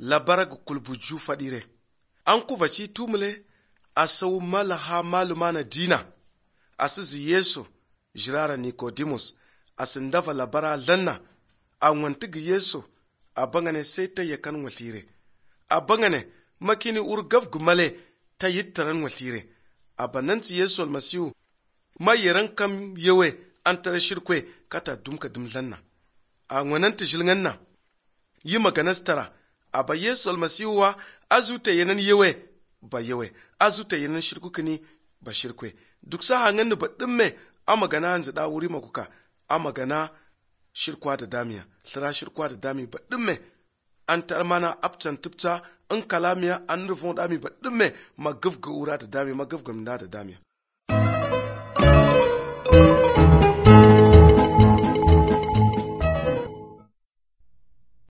labara ga kulbuju fadire an kuvaci tumule a sau malaha maluma na dina a sizi yesu jirara Nicodemus a sindafa labara lanna a wantiga yesu a bangane sai ta yakan watire a bangane makini urgaf gumale ta yittaran watire a bananti yesu almasihu mayeran kam yawe an tara shirkwe kata dumka dumlanna a wananta shilnganna yi maganastara a ba yesu almasihu wa azuta yanan yawe ba yawe azuta yanan shirkukani ba shirkwe duk sa hangan ba dimme a magana hanzu da wuri makuka a magana shirkwa da damiya sira shirkwa da dami ba dimme an tar mana aptan tupta in kalamiya an rufon dami ba dimme magafga ura da dami magafga da damiya